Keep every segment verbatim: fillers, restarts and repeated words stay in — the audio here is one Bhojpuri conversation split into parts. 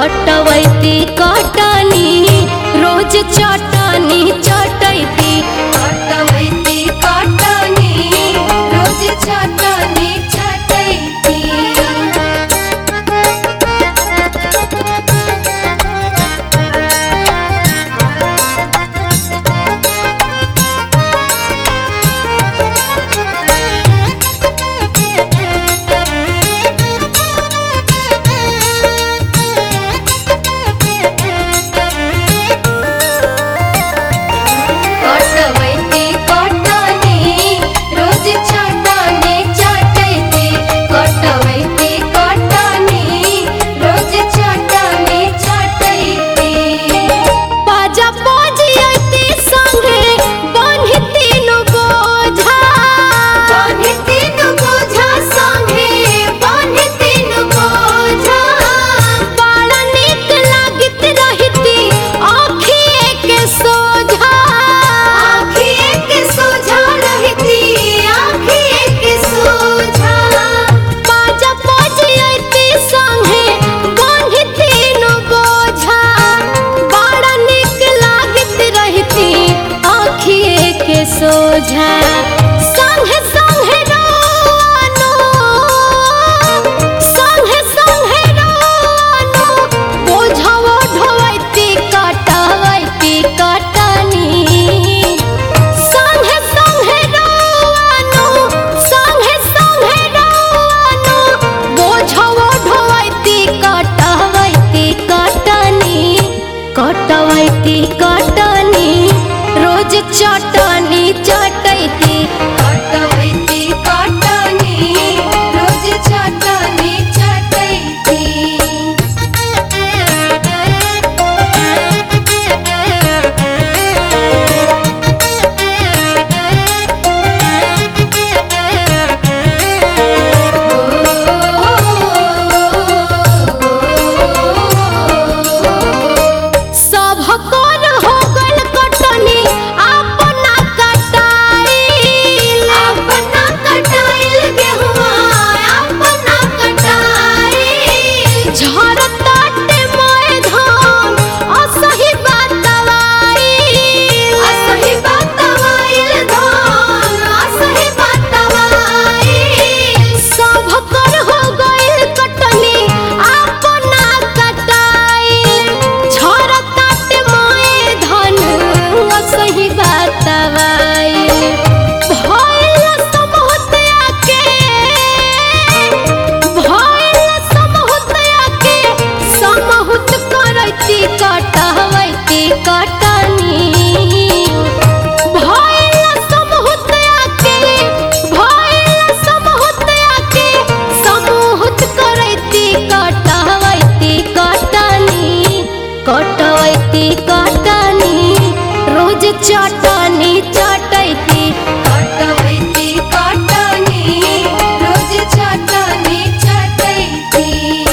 कटवैती कटनी रोज चटनी चटैती कटवैती कटनी रोज चटनी चटैती। सोझा संगे संगे रोनो संगे संगे रोनो बोझाओ ढोवैती कटवैती कटनी संगे संगे रोनो संगे संगे रोनो बोझाओ ढोवैती कटवैती कटनी कटवैती कटनी रोज चटनी चटैती कटवैती कटनी रोज चटनी चटैती। कटवैती कटनी रोज चटनी चटैती कटवैती कटनी रोज चटनी चटैती।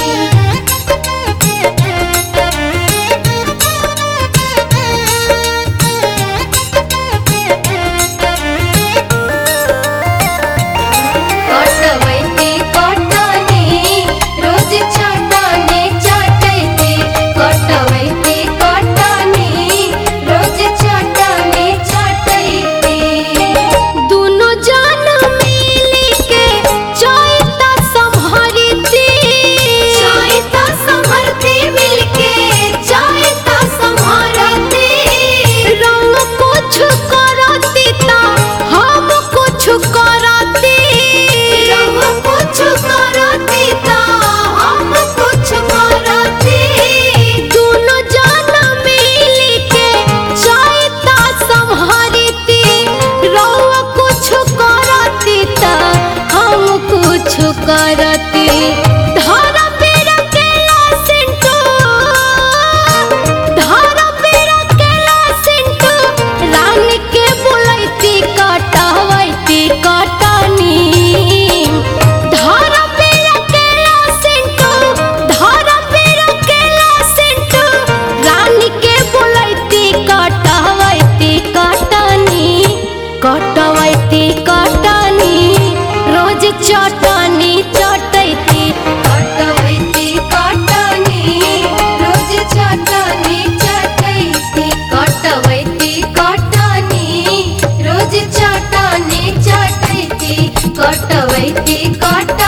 कटवैती कटनी रोज चटनी चटैती कटवैती कटनी रोज चटनी चटैती। दुनो जन मिली के चैता संभरती चैता संभरती मिल के चैता संभरती रंग कुछ करती ता हम कुछ करती रंग कुछ करती ता हम कुछ करती। दुनो जन मिली के चैता संभरती रंग कुछ करती ता हम कुछ करती। धर पेड़ केला सिंटू धर पेड़ केला सिंटू रानी के बुलैती कटवैती कटनी धर पेड़ केला सिंटू धर पेड़ केला सिंटू रानी के बुलैती कटवैती कटनी कटवैती कटनी रोज चटनी चटैती कटवैती कटनी। कटवैती कटनी